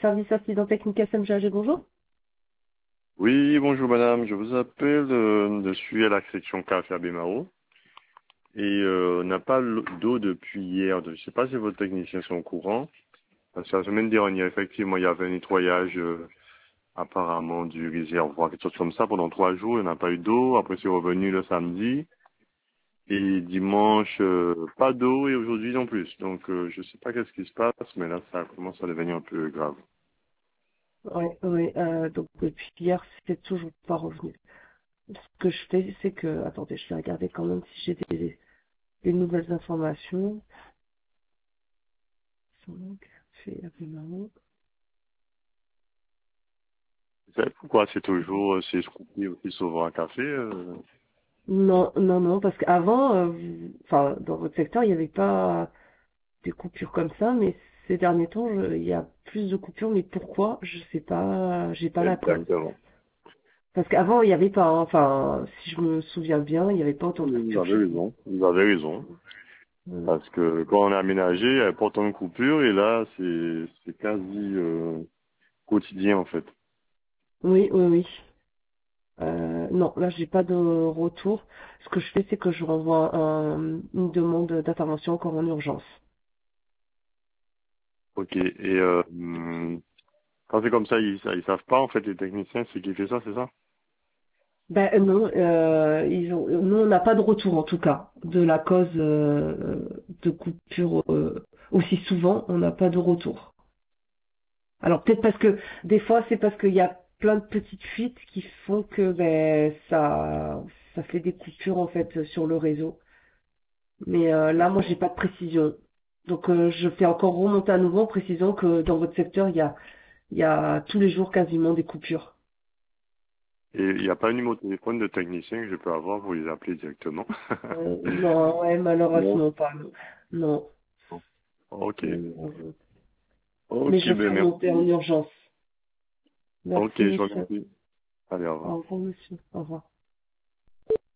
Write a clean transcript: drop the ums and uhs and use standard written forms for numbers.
Service Accident Technique SMGAG, bonjour. Oui, bonjour madame, je vous appelle, je suis à la section café à Bémaro et on n'a pas d'eau depuis hier. Je ne sais pas si vos techniciens sont au courant. Parce que la semaine dernière, effectivement, il y avait un nettoyage apparemment du réservoir, quelque chose comme ça, pendant 3 jours. Il n'y a pas eu d'eau. Après, c'est revenu le samedi. Et dimanche, pas d'eau et aujourd'hui non plus. Donc, je ne sais pas qu'est-ce qui se passe, mais là, ça commence à devenir un peu grave. Oui, oui, donc depuis hier, c'est toujours pas revenu. Ce que je fais, c'est que, attendez, je vais regarder quand même si j'ai des nouvelles informations. Donc, fait avec maman. Vous savez pourquoi c'est toujours, c'est coupé aussi souvent à café Non, non, non, parce qu'avant, enfin, dans votre secteur, il n'y avait pas des coupures comme ça, mais ces derniers temps, il y a plus de coupures, mais pourquoi? Je sais pas, j'ai pas la cause. Exactement. Parce qu'avant, il n'y avait pas, hein, enfin, si je me souviens bien, il n'y avait pas autant de Vous coupures avez chez vous. raison. Vous avez raison. Parce que quand on a aménagé, il y avait pas autant de coupures et là, c'est quasi quotidien en fait. Oui, oui, oui. Non, là, j'ai pas de retour. Ce que je fais, c'est que je renvoie une demande d'intervention encore en urgence. Ok. Et quand c'est comme ça, ils savent pas en fait les techniciens, c'est qui fait ça, c'est ça? Ben non, nous, on n'a pas de retour en tout cas de la cause de coupure aussi souvent. On n'a pas de retour. Alors peut-être parce que des fois, c'est parce qu'il y a plein de petites fuites qui font que ben ça fait des coupures en fait sur le réseau. Mais là, moi, j'ai pas de précision. Donc, je fais encore remonter à nouveau en précisant que dans votre secteur, il y a tous les jours quasiment des coupures. Et il n'y a pas un numéro de téléphone de technicien que je peux avoir pour les appeler directement. Non, ouais, Non. malheureusement pas. Non. Non. Ok. Non. Mais Ok, je fais ben remonter en merci. urgence. Ok, je Merci. vous remercie. Allez, au revoir. Au revoir, monsieur. Au revoir.